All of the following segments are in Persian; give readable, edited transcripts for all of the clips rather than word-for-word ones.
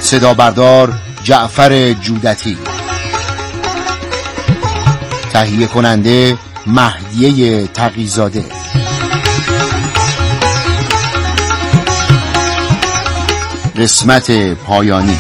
صدا بردار جعفر جودتی، تهیه کننده مهدیه تقی‌زاده. قسمت پایانی.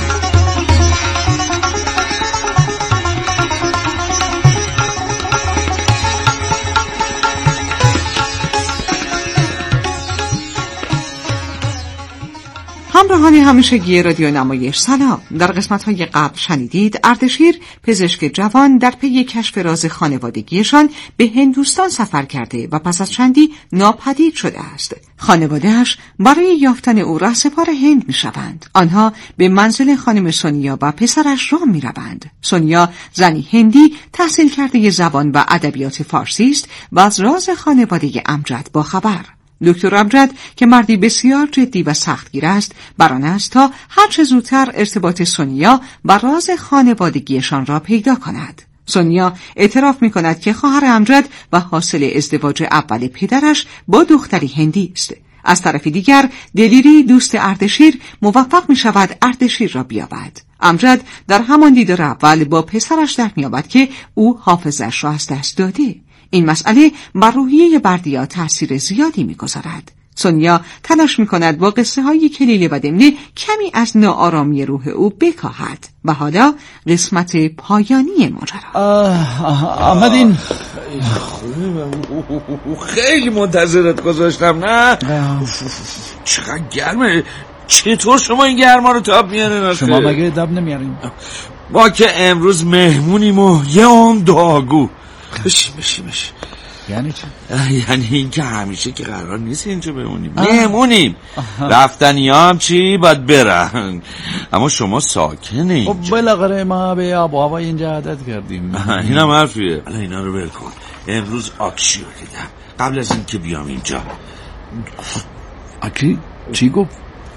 همراهان همیشگی رادیو نمایش سلام. در قسمت‌های قبل شنیدید اردشیر پزشک جوان در پی کشف راز خانوادگیشان به هندوستان سفر کرده و پس از چندی ناپدید شده است. خانواده‌اش برای یافتن او رهسپار هند می‌شوند. آنها به منزل خانم سونیا و پسرش راه می‌روند. سونیا زنی هندی تحصیل کرده زبان و ادبیات فارسی است و از راز خانواده امجد باخبر. دکتر امجد که مردی بسیار جدی و سختگیر است، بر آن است تا هر چه زودتر ارتباط سونیا و راز خانوادگیشان را پیدا کند. سونیا اعتراف می کند که خواهر امجد و حاصل ازدواج اول پدرش با دختری هندی است. از طرف دیگر دلیری دوست اردشیر موفق می شود اردشیر را بیابد. امجد در همان دیدار اول با پسرش در می یابد که او حافظش را از دست داده. این مسئله بر روحیه بردیا تأثیر زیادی می‌گذارد. سونیا تلاش می‌کند با قصه‌های کلیله و دمنه کمی از ناآرامی روح او بکاهد. و حالا قسمت پایانی ماجرا. آمدین؟ خیلی منتظرت گذاشتم. نه چقدر گرمه. چطور شما این گرما رو تاب میارین؟ شما مگه دب نمیارین؟ ما که امروز مهمونیم و یه عمر دعاگو. بشی یعنی چی؟ یعنی این که همیشه که قرار نیست اینجا بمونیم، مهمونیم. رفتنی ها هم چی باید برن، اما شما ساکنه اینجا. خب بالاخره ما به آب و هوا اینجا عادت کردیم. این هم حرفیه. حالا اینا رو ول کن. امروز آکشی رو دیدم قبل از این که بیام اینجا. آکی؟ چی گفت؟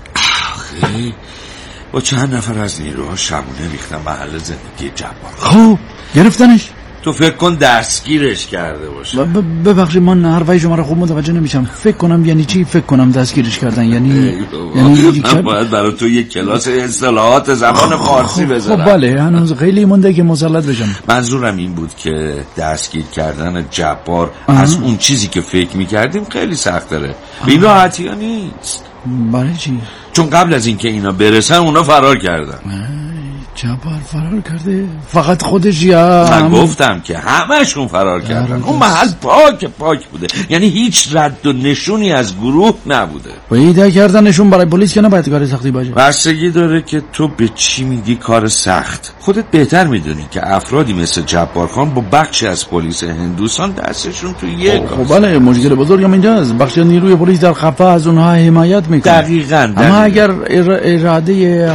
آخه با چند نفر از نیروها شبونه ریختن محل زندگی جبار. خب گرفتنش؟ تو فکر کن دستگیرش کرده باشه. ببخشید من حرفای شما رو خوب متوجه نمیشم. فکر کنم یعنی چی؟ فکر کنم دستگیرش کردن یعنی من باید برای تو یک کلاس اصطلاحات زبان فارسی بذارم. خب بله هنوز خیلی مونده که مسلط بشم. منظورم این بود که دستگیر کردن جبار از اون چیزی که فکر میکردیم خیلی سخت داره. به این راحتی ها نیست. برای چی؟ چون قبل از اینکه اینا برسن اونا فرار کردن. جبار فرار کرده؟ فقط خودش یا من گفتم که همه‌شون فرار کردن. اون محل پاک بوده، یعنی هیچ رد و نشونی از گروه نبوده. پیدا کردنشون برای پلیس که نباید کار سختی باشه. بستگی داره که تو به چی میگی کار سخت. خودت بهتر میدونی که افرادی مثل جبار خان با بخشی از پلیس هندوستان دستشون تو یک خب بله مشکل بزرگم اینجاست. بخش نیروی پلیس در خفا از اونها حمایت میکنه. دقیقاً. اما اگر اراده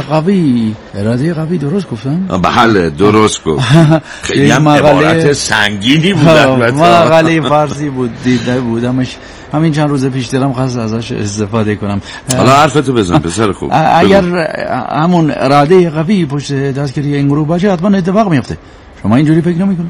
قوی درست گفتم؟ بله درست گفت. خیلی هم عبارت سنگینی بود. مقاله فارسی بود دیده بودمش همین چند روز پیش دلم خواست ازش استفاده کنم. حالا حرفتو بزن پسر خوب. اگر همون اراده قوی پشت دستگیری این گروه باشه حتما اتفاق میفته. شما اینجوری فکر نمی‌کنید؟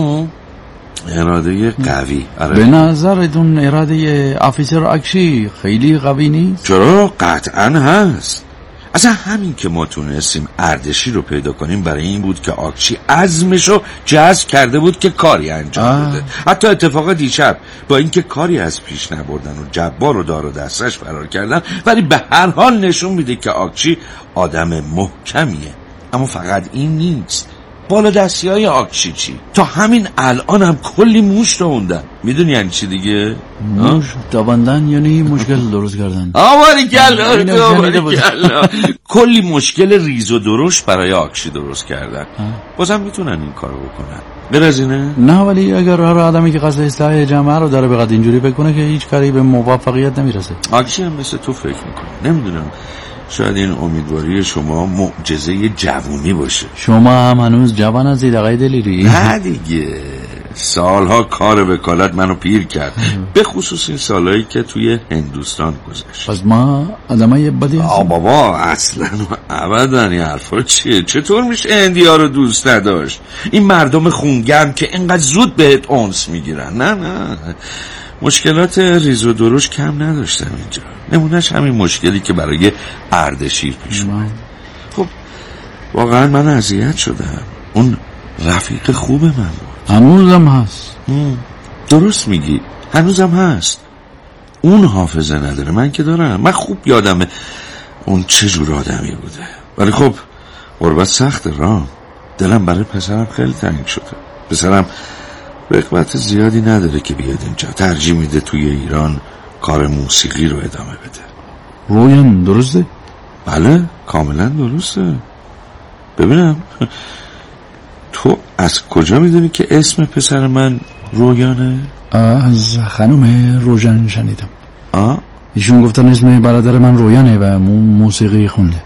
اراده قوی. آره. به نظرتون اراده آفیسر آکشی خیلی قوی نیست؟ چرا؟ قطعاً هست. اصلا همین که ما تونستیم اردشیر رو پیدا کنیم برای این بود که آکشی عزمشو جزم کرده بود که کاری انجام بده. حتی اتفاق دیشب با اینکه کاری از پیش نبردن و جبار رو دار و دستش فرار کردن، ولی به هر حال نشون میده که آکشی آدم محکمیه. اما فقط این نیست. بالا دستی های آکشی چی؟ تا همین الان هم کلی موش دووندن. میدونی یعنی چی دیگه؟ موش دووندن یعنی مشکل درست کردن. آواری کلا کلی مشکل ریز و درشت برای آکشی درست کردن. بازم میتونن این کارو بکنن. برزینه؟ نه ولی اگر هر آدمی که قصد اصلاح جامعه رو داره بقدر اینجوری بکنه که هیچ کاری به موفقیت نمیرسه. آکشی هم مثل تو فکر میکنه. نمیدونم شاید این امیدواری شما معجزه جوونی باشه. شما هم هنوز جوان هستید آقای دلیری؟ نه دیگه سالها کار وکالت منو پیر کرد، به خصوص این سالهایی که توی هندوستان گذشت. پس ما آدمای بدی هستیم؟ بابا اصلا و ابدا این حرفا چیه؟ چطور میشه هندی‌ها رو دوست نداشت؟ این مردم خونگرم که اینقدر زود بهت انس میگیرن. نه مشکلات ریز و درشت کم نداشتم اینجا. نمونهش همین مشکلی که برای اردشیر پیش اومد. خب واقعا من اذیت شدم. اون رفیق خوب من بود. هنوزم هست. درست میگی، هنوزم هست. اون حافظه نداره، من که دارم. من خوب یادمه اون چه جور آدمی بوده. ولی خب غربت سخت رام. دلم برای پسرم خیلی تنگ شده. پسرم رغبت زیادی نداره که بیاد اینجا. ترجیح میده توی ایران کار موسیقی رو ادامه بده. رویان درسته؟ بله کاملا درسته. ببینم تو از کجا میدونی که اسم پسر من رویانه؟ از خانم روژن شنیدم. ایشون گفتن اسم برادر من رویانه و موسیقی خونده.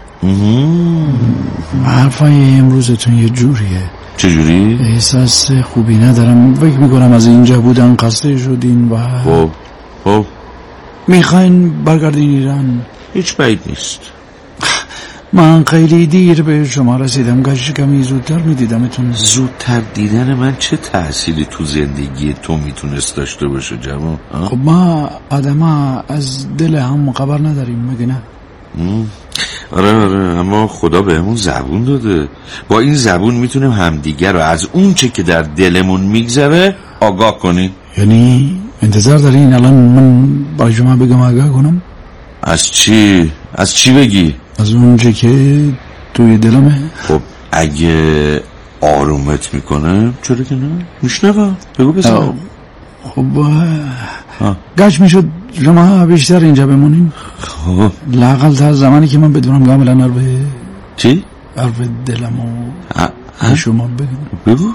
حرفای امروزتون یه جوریه. چجوری؟ احساس خوبی ندارم. فکر میکنم از اینجا بودن قصه شدین و خب میخواین برگردین ایران؟ هیچ بعید نیست. من خیلی دیر به شما رسیدم. کمی زودتر میدیدمتون. زودتر دیدن من چه تأثیری تو زندگی تو میتونست داشته باشه جوان؟ خب ما آدم از دل هم خبر نداریم مگه نه؟ آره اما خدا بهمون زبون داده. با این زبون میتونیم همدیگر رو از اون چه که در دلمون میگذره آگاه کنیم. یعنی انتظار دارین الان من با شما بگم آگاه کنم؟ از چی؟ از چی بگی؟ از اون چه که توی دلمه. خب اگه آرومت میکنه چرا که نه؟ میشنوم، بگو بسنم. خب گشت میشد شما بیشتر اینجا بمونین. خب لااقل تا زمانی که من بدونم کاملا چی؟ حرف دلمو به شما بگو.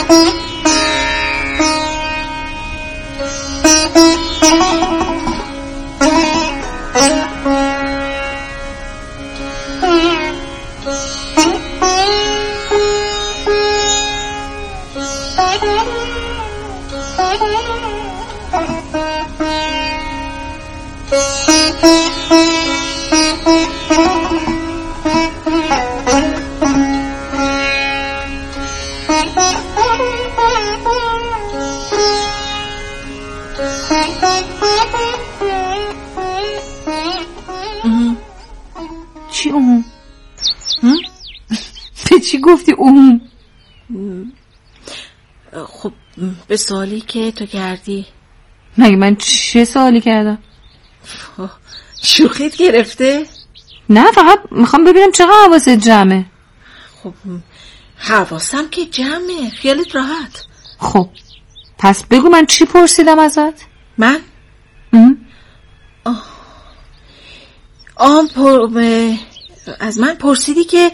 چی اون؟ به چی گفتی اون؟ خب به سوالی که تو کردی. مگه من چه سوالی کردم؟ شوخیت گرفته؟ نه فقط میخوام ببینم چقدر حواست جمعه. خب حواسم که جمعه، خیالت راحت. خب پس بگو من چی پرسیدم ازت؟ من؟ از من پرسیدی که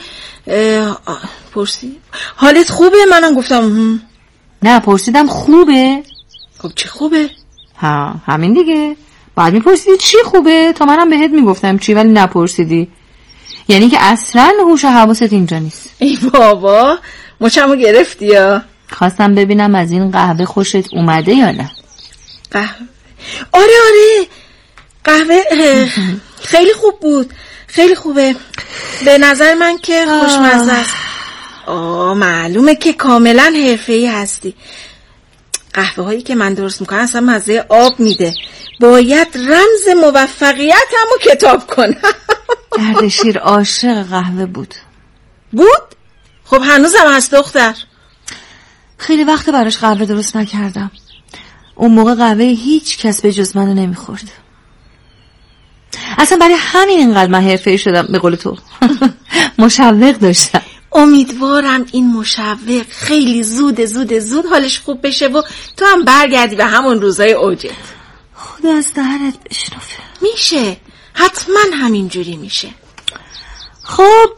حالت خوبه؟ منم گفتم نه پرسیدم خوبه. خب چی خوبه؟ همین دیگه. بعد میپرسیدی چی خوبه تا منم بهت میگفتم چی، ولی نپرسیدی. یعنی که اصلا هوش و حواست اینجا نیست. ای بابا مچمو گرفتی یا؟ خواستم ببینم از این قهوه خوشت اومده یا نه. قهوه؟ آره قهوه خیلی خوب بود، خیلی خوبه. به نظر من که خوشمزه است. معلومه که کاملا حرفه‌ای هستی. قهوه هایی که من درست میکنم اصلا مزه آب میده. باید رمز موفقیتمو کتاب کنم. اردشیر عاشق قهوه بود. خب هنوزم هست دختر. خیلی وقت براش قهوه درست نکردم. اون موقع قهوه هیچ کس به جز منو نمیخورد. اصلا برای همین اینقدر من حرفه‌ای شدم. به قول تو مشوق داشتم. امیدوارم این مشوق خیلی زود حالش خوب بشه و تو هم برگردی به همون روزای اوجت. خدا از دهنت بشنفه. میشه، حتما همینجوری میشه. خب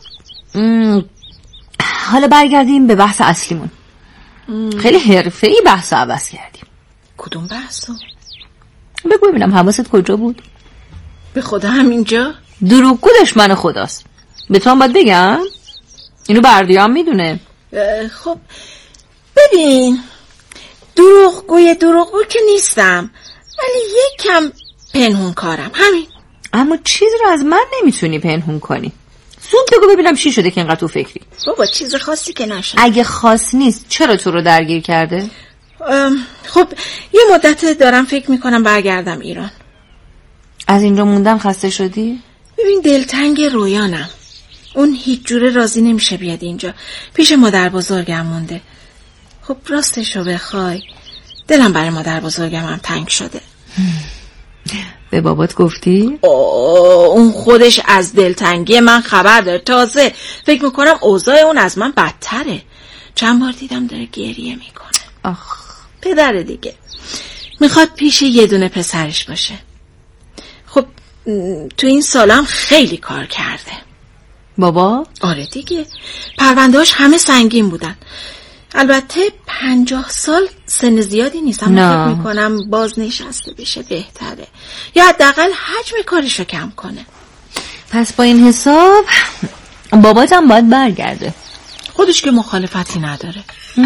حالا برگردیم به بحث اصلیمون. خیلی حرفه‌ای بحث عوض کردیم. کدوم بحثو؟ بگو ببینم حواست کجا بود؟ به خدا همینجا؟ دروغگو دشمن خداست. به تو هم باید بگم؟ اینو بردیام میدونه. خب ببین، دروغگو که نیستم، ولی یکم پنهون کارم، همین. اما چیزی رو از من نمیتونی پنهون کنی. زود بگو ببینم چی شده که اینقدر تو فکری. بابا چیز خاصی که نشده. اگه خاص نیست چرا تو رو درگیر کرده؟ خب یه مدت دارم فکر میکنم برگردم ایران. از اینجا موندن خسته شدی؟ ببین دلتنگ رویانم. اون هیچ جوره راضی نمیشه بیاد اینجا. پیش مادر بزرگم مونده. خب راستشو بخوای دلم برای مادر بزرگم هم تنگ شده. به بابات گفتی؟ اون خودش از دلتنگی من خبر داره. تازه فکر میکنم اوضاع اون از من بدتره. چند بار دیدم داره گریه میکنه. آخ پدر دیگه میخواد پیش یه دونه پسرش باشه. خب تو این سالم خیلی کار کرده. بابا؟ آره دیگه، پروندهاش همه سنگین بودن. البته 50 سال سن زیادی نیست، اما فکر میکنم بازنشسته بشه بهتره، یا حداقل حجم کارشو کم کنه. پس با این حساب باباتم باید برگرده. خودش که مخالفتی نداره.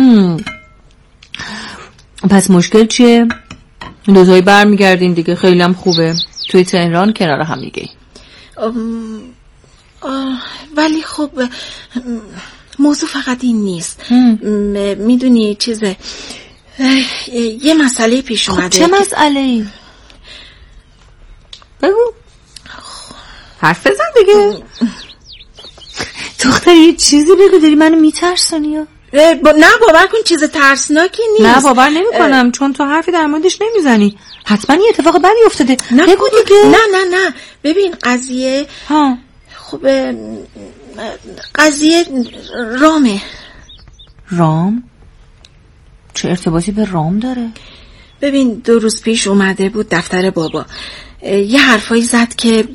پس مشکل چیه؟ دوتایی برمیگردین دیگه، خیلی هم خوبه. توی تهران کنار هم دیگه. ولی خب موضوع فقط این نیست. میدونی چیزه، یه مسئله پیش اومده. چه مسئله؟ بگو، حرف بزن دیگه. دختر یه چیزی بگو، داری منو میترسونی. نه باور کن چیز ترسناکی نیست. نه باور نمی کنم چون تو حرفی در موردش نمیزنی. حتما یه اتفاق بدی افتاده. بگو دیگه. نه ببین قضیه خب قضیه رامه. رام؟ چه ارتباطی به رام داره؟ ببین 2 روز پیش اومده بود دفتر بابا، یه حرفایی زد که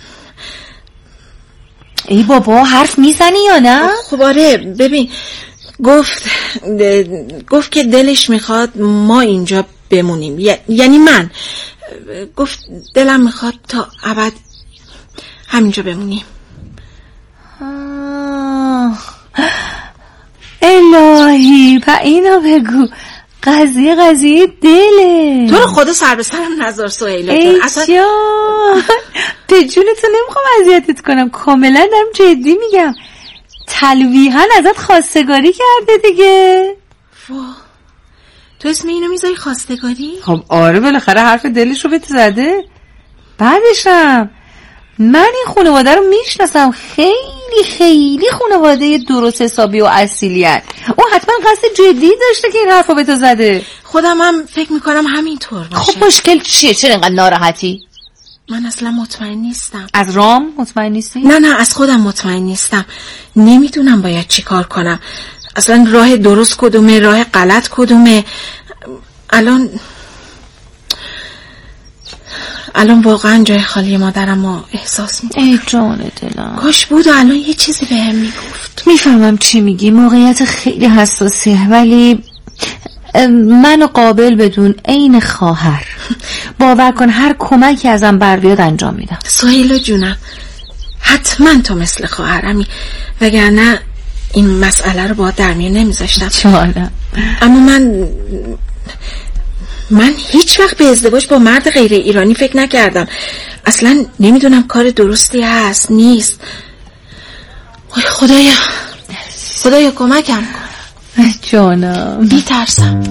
ای بابا حرف میزنی یا نه؟ خب آره، ببین گفت که دلش میخواد ما اینجا بمونیم، یعنی من گفت دلم میخواد تا ابد همینجا بمونیم. الهی پا اینو بگو، قضیه دله. تو رو خدا سر به سرم نذار سهیلا جان. اصلا به جونتو نمیخوام اذیتت کنم، کاملا دارم جدی میگم. تلویحاً ازت خواستگاری کرده دیگه. تو اسم اینو میذاری خواستگاری؟ خب آره بالاخره حرف دلش رو بهت زده. بعدشم من این خانواده رو میشناسم، خیلی خانواده درست حسابی و اصیلیت. اون حتما قصد جدی داشته که این حرف رو به تو زده. خودم هم فکر میکنم همینطور باشه. خب مشکل چیه؟ چرا اینقدر ناراحتی؟ من اصلا مطمئن نیستم. از رام مطمئن نیستی؟ نه از خودم مطمئن نیستم. نمیدونم باید چی کار کنم. اصلا راه درست کدومه، راه غلط کدومه. الان واقعا جای خالی مادرم رو احساس میکنم. ای جان دلم، کاش بود الان یه چیزی بهم میگفت. میفهمم چی میگی، موقعیت خیلی حساسیه، ولی منو قابل بدون عین خواهر. باور کن هر کمکی ازم بر بیاد انجام میدم. سهیلا جونم حتما تو مثل خواهرمی، وگرنه این مسئله رو باهات در میون نمیذاشتم. چالم. اما من هیچ وقت به ازدواج با مرد غیر ایرانی فکر نکردم. اصلا نمیدونم کار درستی هست نیست. خدایا کمکم کن جانم. بی‌ترسم.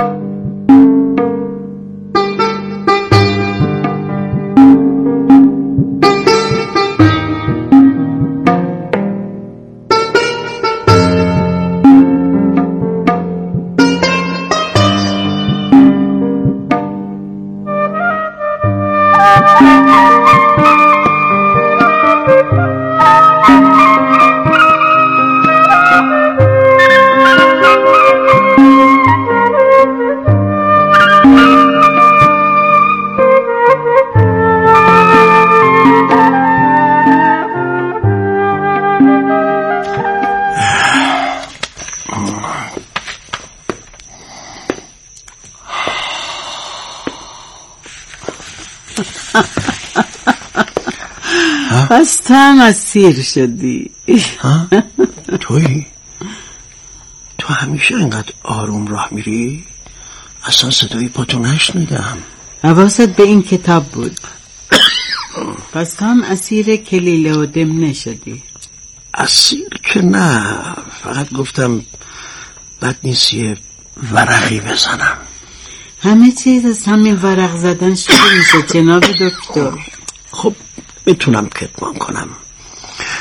پس تو هم اسیر شدی؟ تویی؟ تو همیشه اینقدر آروم راه میری؟ اصلا صدای پاتو نشنیدم. حواست به این کتاب بود. پس تو هم اسیر کلیله و دمنه شدی؟ اسیر که نه، فقط گفتم بد نیست یه ورقی بزنم. همه چیز از همین ورق زدن شروع میشه جناب دکتر. خب میتونم کتمان کنم،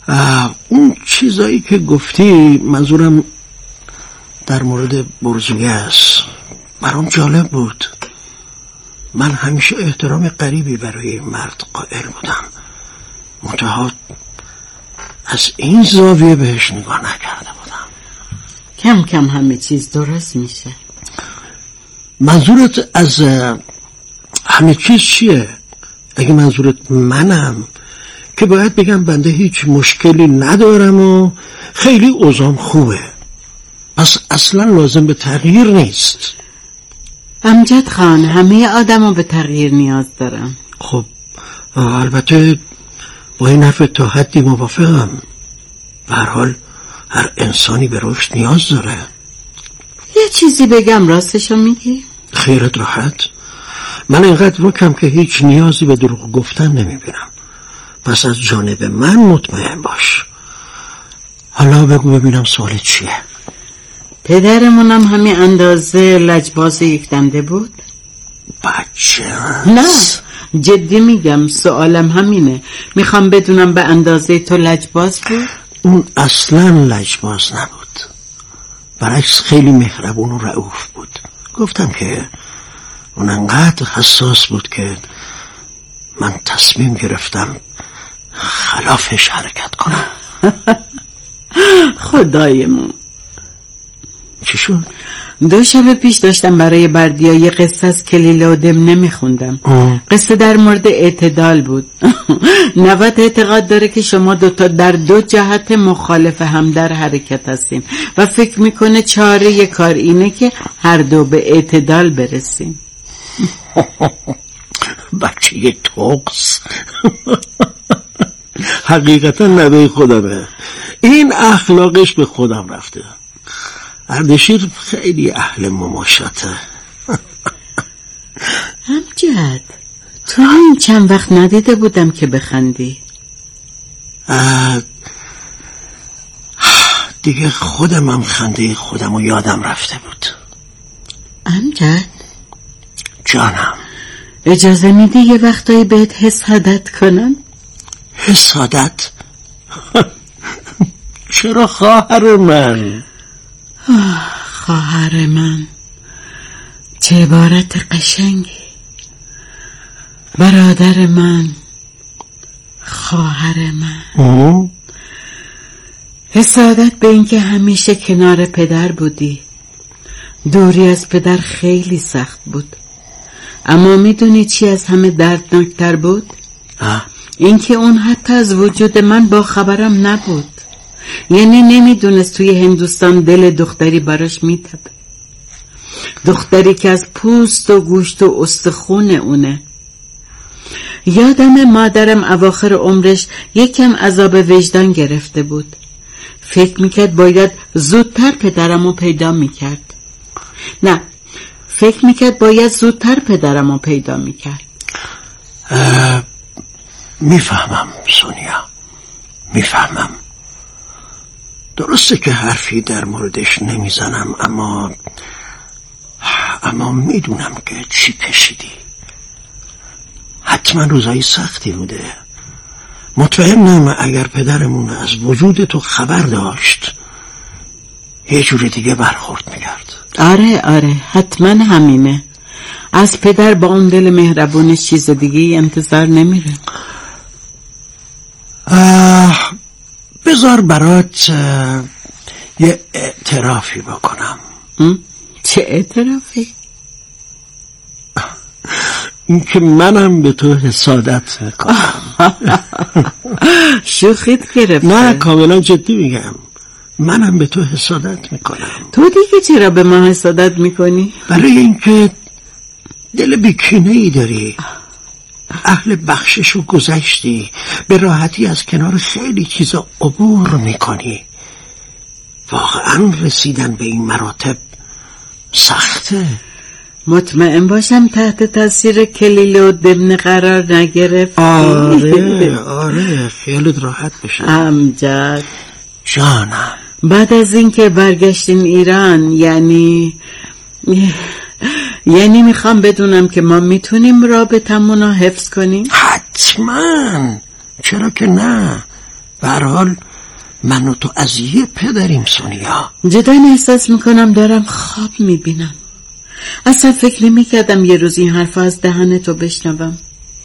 اون چیزایی که گفتی، منظورم در مورد برزویه است، برام جالب بود. من همیشه احترام غریبی برای این مرد قائل بودم، منتها از این زاویه بهش نگاه نکرده بودم. کم کم همه چیز درست میشه. منظورت از همه چیز چیه؟ اگه منظورت منم که باید بگم بنده هیچ مشکلی ندارم و خیلی اوضاعم خوبه، پس اصلا لازم به تغییر نیست. امجد خان، همه آدم ها به تغییر نیاز دارن. خب البته با این حرف تا حدی موافقم. به هر حال هر انسانی به رشد نیاز داره. یه چیزی بگم راستشو میگی؟ خیرت راحت. من اینقدر روکم که هیچ نیازی به دروغ گفتن نمیبینم، پس از جانب من مطمئن باش. حالا بگو ببینم سوالت چیه؟ پدرمونم همین اندازه لجباز یک دنده بود؟ بچه نه جدی میگم، سوالم همینه. میخوام بدونم به اندازه تو لجباز بود؟ اون اصلا لجباز نبود، برعکس خیلی مهربون و رئوف بود. گفتم که اون انقدر حساس بود که من تصمیم گرفتم خلافش حرکت کنم. خدایمون. چی شد؟ 2 شب پیش داشتم برای بردیا یه قصه از کلیله و دمنه میخوندم. قصه در مورد اعتدال بود. نوت اعتقاد داره که شما دوتا در 2 جهت مخالف هم در حرکت هستین و فکر میکنه چاره کار اینه که هر دو به اعتدال برسین. بچه یه توقس. حقیقتا نوه خودمه، این اخلاقش به خودم رفته. اردشیر خیلی اهل مماشاته. امجد، تو این چند وقت ندیده بودم که بخندی. دیگه خودم خنده خودم و یادم رفته بود. امجد جانم، اجازه میدی یه وقتایی بهت حسادت کنم؟ حسادت؟ چرا خواهر من؟ خواهر من، چه عبارت قشنگی. برادر من، خواهر من. حسادت به این که همیشه کنار پدر بودی. دوری از پدر خیلی سخت بود، اما میدونی چی از همه دردناکتر بود؟ این که اون حتی از وجود من با خبرم نبود. یعنی نمیدونست توی هندوستان دل دختری براش میتبه، دختری که از پوست و گوشت و استخون اونه. یادم مادرم اواخر عمرش یکم عذاب وجدان گرفته بود. فکر میکرد باید زودتر پدرمو پیدا میکرد. نه، فکر میکرد باید زودتر پدرمو پیدا میکرد. میفهمم سونیا، میفهمم. درسته که حرفی در موردش نمیزنم، اما میدونم که چی کشیدی. حتما روزای سختی بوده. مطمئنم اگر پدرمون از وجود تو خبر داشت یه جور دیگه برخورد میکرد. آره حتما همینه. از پدر با اون دل مهربونش چیز دیگه انتظار نمیره. بذار برات یه اعترافی بکنم. چه اعترافی؟ این که منم به تو حسادت میکنم. شوخیت گرفته؟ نه، کاملا جدی میگم، منم به تو حسادت میکنم. تو دیگه چرا به من حسادت میکنی؟ برای اینکه دل بیکینه‌ای داری، اهل بخشش و گذشتی، به راحتی از کنار خیلی چیزا عبور میکنی. واقعا رسیدن به این مراتب سخته. مطمئن باشم تحت تاثیر کلیله و دمنه قرار نگرفتی. آره خیالت راحت بشه. امجد جانم، بعد از اینکه برگشتین ایران، یعنی میخوام بدونم که ما میتونیم رابطمون رو حفظ کنیم؟ حتما، چرا که نه. به هر حال من و تو از یه پدریم سونیا. جدا احساس میکنم دارم خواب میبینم. اصلا فکر نمیکردم یه روز این حرف از دهن تو بشنوم.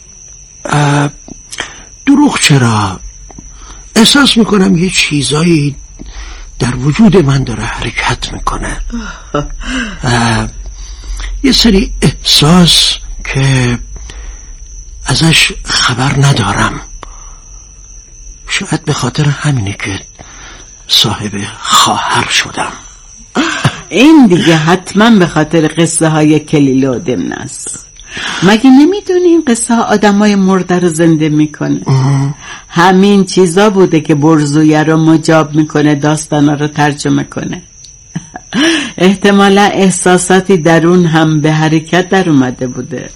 دروغ چرا؟ احساس میکنم یه چیزایی در وجود من داره حرکت میکنه. یه سری احساس که ازش خبر ندارم. شاید به خاطر همینه که صاحب خواهر شدم. این دیگه حتما به خاطر قصه های کلیل و دمنه است. مگه نمیدونی این قصه ها آدم های مرده رو زنده میکنه؟ همین چیزا بوده که برزویه رو مجاب میکنه داستانا رو ترجمه کنه. احتمالا احساساتی درون هم به حرکت در اومده بوده.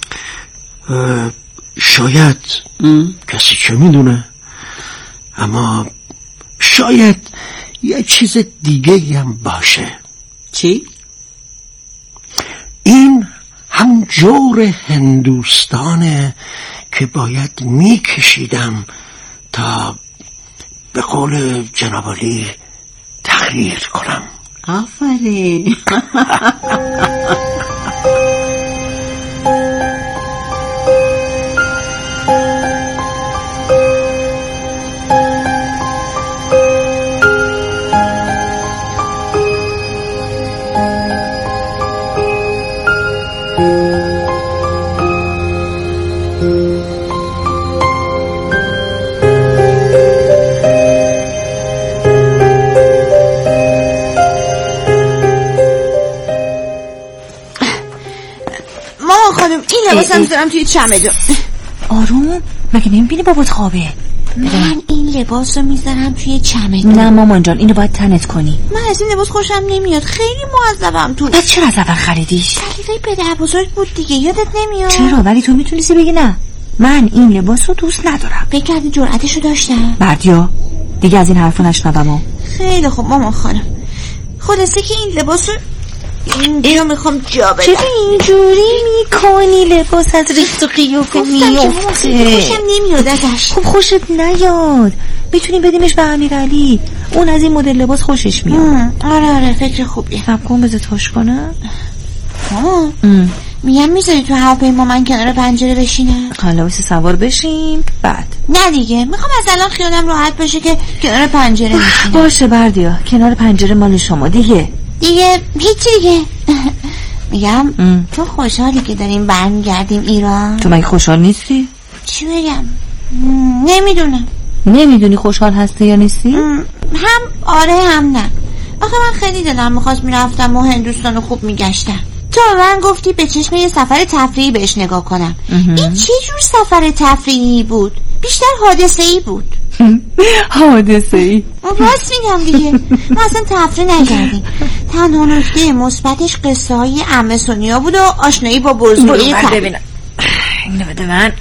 شاید کسی چه میدونه، اما شاید یه چیز دیگه هم باشه. چی؟ این هم جور هندوستانه که باید میکشیدم تا به قول جناب عالی تغییر کنم. آفرین. لباسم میذارم توی چمدون. آروم، مگه نمیبینی بابات خوابه؟ من این لباس رو میذارم توی چمدون. نه مامان جان، اینو باید تنت کنی. من از این لباس خوشم نمیاد، خیلی معذبم تو. پس چرا از اول خریدیش؟ خریدای پدر بزرگ بود دیگه، یادت نمیاد؟ چرا؟ ولی تو میتونستی بگی نه، من این لباس رو دوست ندارم. بگردی جرأتشو داشتم. بردیا دیگه از این حرفا نشنوم. خیلی خوب مامان خانم، خلاصه که این لباس رو اینجا میخوام جا بدم. چرا اینجوری میکنی؟ لباس از ریخت و قیافه میفته. خوشم نمیاد ازش. خب خوشت نیاد، میتونی بدیمش به امیرعلی، اون از این مدل لباس خوشش میاد. آره فکر خوبیه. صبر کن بذار تاش کنم. میگم میذاری تو هواپیما من کنار پنجره بشینم؟ حالا واسه سوار بشیم بعد. نه دیگه، میخوام از الان خیالم راحت باشه که کنار پنجره میشینم. باشه بردیا، کنار پنجره مال شما دیگه هیچی دیگه. میگم تو خوشحالی که داریم برمیگردیم ایران؟ تو مگه خوشحال نیستی؟ چی بگم؟ نمیدونم. نمیدونی خوشحال هستی یا نیستی؟ هم آره هم نه. آخه من خیلی دلم میخواست میرفتم و هندوستان خوب میگشتم. تو من گفتی به چشم یه سفر تفریحی بهش نگاه کنم. این چه جور سفر تفریحی بود؟ بیشتر حادثه‌ای بود. حادثه‌ای؟ راست میگم دیگه، ما اصلا تفریح نکردیم. تنها نکته مثبتش قصه های عمه سونیا بود و آشنایی با برزویی. ببینم اینو بده من.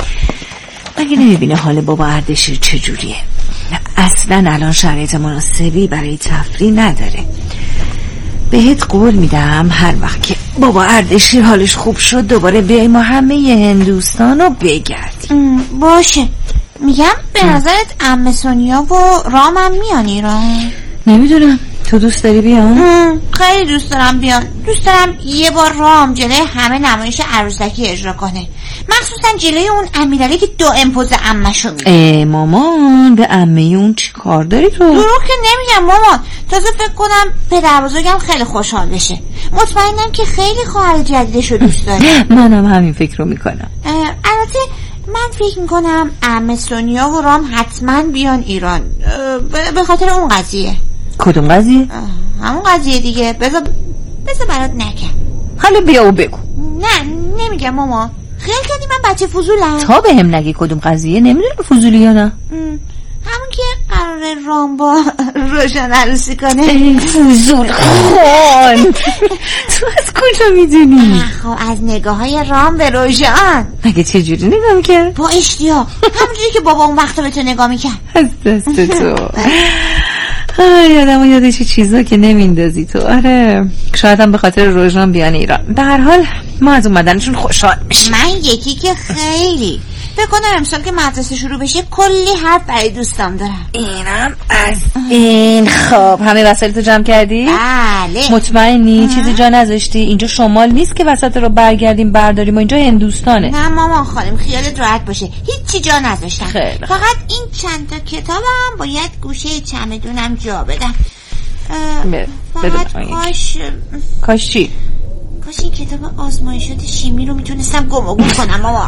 مگه نمیبینه حال بابا اردشیر چجوریه؟ اصلا الان شرایط مناسبی برای تفریح نداره. بهت قول میدم هر وقت که بابا اردشیر حالش خوب شد دوباره بیای ما همه هندوستان رو بگردیم. باشه. میگم به نظرت عمه سونیا و رامم میان ایران؟ نمیدونم، تو دوست داری بیان؟ خیلی دوست دارم بیان. دوست دارم یه بار رام جلوی همه نمایش عروسکی اجرا کنه، مخصوصا جلوی اون امیرعلی که دائم پوز عمه‌شو میده. مامان، به عمه اون چی کار داری تو؟ دروغ که نمیگم مامان، تازه فکر کنم پدر بزرگم خیلی خوشحال بشه. مطمئنم که خیلی خواهر جدیدشو دوست داره. منم همین فکر رو میکنم. البته من فکر میکنم عمه سونیا و رام حتما بیان ایران به خاطر اون قضیه. کدوم قضیه؟ همون قضیه دیگه. بذار برات نگم. حالا بیا و بگو. نه نمیگم ماما، خیلی کردی من بچه فضولم. تا به هم نگی کدوم قضیه، نمیدونی فضولی یا نه. همون که قراره رام با روشن عروسی کنه. فضول خان. تو از کجا میدونی؟ خب از نگاه های رام به روشن. مگه چه جوری نگاه میکرد؟ با اشتیاق، همونجوری که بابا اون وقتا به تو نگاه میکرد. از دست تو. یادم یاد چیزا که نمیندازی تو. آره شاید هم به خاطر روژان بیان ایران. به هر حال ما از اومدنشون خوشحال میشیم. من یکی که خیلی فکر کنم امسال که مدرسه شروع بشه کلی حرف برای دوستام دارم. اینم از این. خب همه وسایلتو جمع کردی؟ بله. مطمئنی چیزی جا نذاشتی؟ اینجا شمال نیست که وسط رو برگردیم برداریم و اینجا هندوستانه. نه مامان خانم خیالت راحت باشه، هیچی جا نذاشتم. فقط این چند تا کتابم باید گوشه چمدونم جا بدم. فقط کاش چی؟ کاش این کتاب آزمایشات شیمی رو میتونستم گم و گم کنم مامان.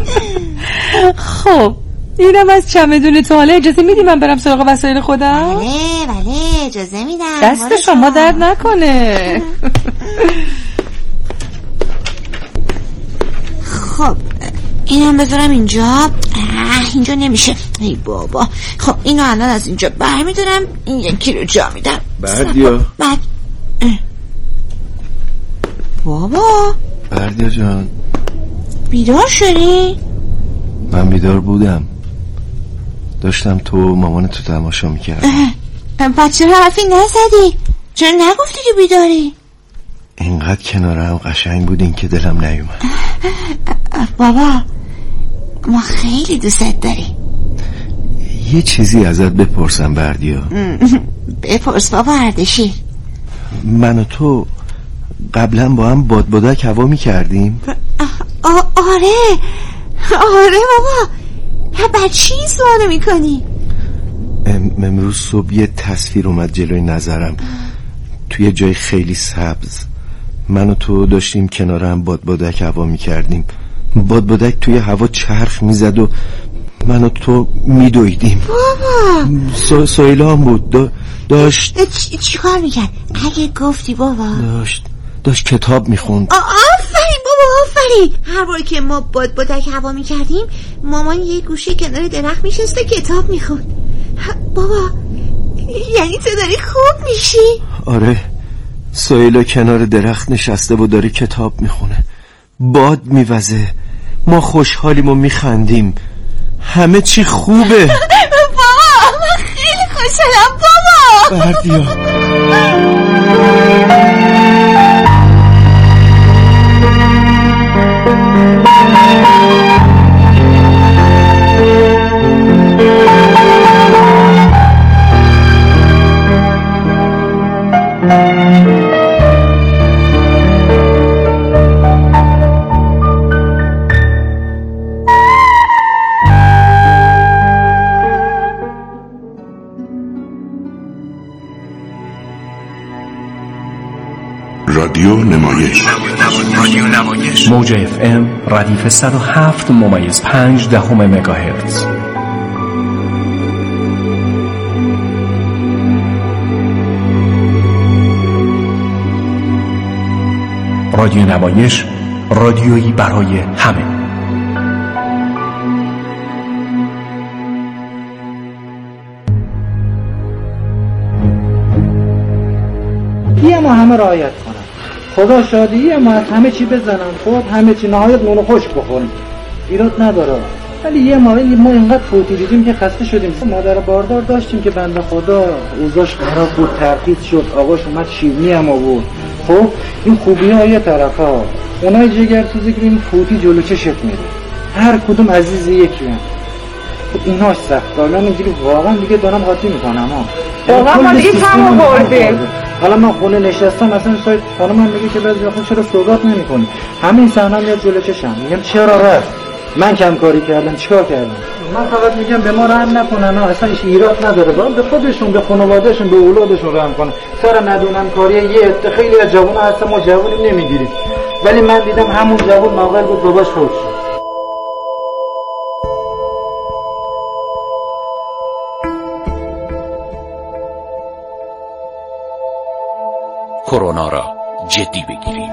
خب اینم از چمدون تو. حالا اجازه میدی من برم سراغ وسایل خودم؟ بله اجازه میدم. دست شما درد نکنه. خب اینم بذارم اینجا. اینجا نمیشه ای بابا. خب اینو الان از اینجا برمیدارم، این یکی رو جا میدم. بردیا بابا. بردیا جان بیدار شدی؟ من بیدار بودم، داشتم تو مامانتو تماشا میکردم. بچه رو حرفی نزدی؟ چرا نگفتی که بیداری؟ اینقدر کنارم قشنگ بودین که دلم نیومد. بابا ما خیلی دوست داری. یه چیزی ازت بپرسم بردیا. بپرس بابا اردشیر. من و تو قبلا با هم بادبادک هوا میکردیم؟ آره بابا. بر چی سوالو میکنی؟ امروز صبح یه تصویر اومد جلوی نظرم، توی جای خیلی سبز. من و تو داشتیم کنار هم بادبادک هوا میکردیم. بادبادک توی هوا چرخ میزد و من و تو میدویدیم. بابا سایلا هم بود، داشت چی کار میکرد؟ اگه گفتی بابا. داشت کتاب میخوند. آفرین بابا آفرین. هر بار که ما بادبادک هوا میکردیم مامان یه گوشه کنار درخت میشسته کتاب میخوند. بابا یعنی تو داری خوب میشی؟ آره، سایلا کنار درخت نشسته و داره کتاب میخونه، باد میوزه، ما خوشحالیم و میخندیم، همه چی خوبه. بابا من خیلی خوشحالم بابا. بردیا رادیو نمایش موج FM ردیف 107.5 مگاهرتز. رادیو نمایش، رادیویی برای همه. یه ما همه رعایت کنم، خدا شادیه ما از همه چی بزنم، خود همه چی نهایت نون و خشک بخوریم، ایراد نداره. ولی یه ما اینقدر فوتی دیدیم که خسته شدیم. مادر باردار داشتیم که بنده خدا اوضاعش خراب بود، ترخیص شد، آقاش اومد شیرینی هم آورد. خب این خوبی ها یه طرف ها، اونای جگرسوزی که این فوتی جلو چشت میره، هر کدوم عزیز یکی هم. خب ایناش سخت. الان اینجوری واقعا دیگه دارم قاطی میکنم ها. واقعا ما دیگه کم آوردیم. حالا من خونه نشستم، مثلا شاید خانمم میگه که بعضی وقتا چرا صحبت نمی‌کنی؟ همین صحنه میاد جلو چشم، میگم چرا رفت؟ من کم کاری کردم، چیکار کردم؟ من فقط میگم به ما رحم نکنن، اصلا هیچ ایراد نداره، باید به خودشون، به خانوادهشون، به اولادشون رحم کنن. سر ندونن کاری یه عده خیلی از جوونا هستن، ما جوونی نمیگیریم. ولی من دیدم همون جوون ناقل بود، باباش فوت شد. کرونا را جدی بگیرید.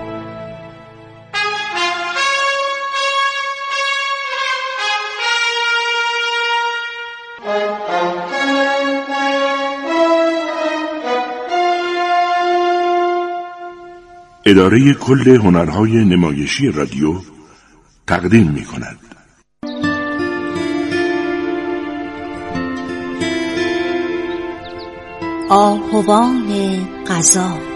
اداره کل هنرهای نمایشی رادیو تقدیم می‌کند. آهوان قضا.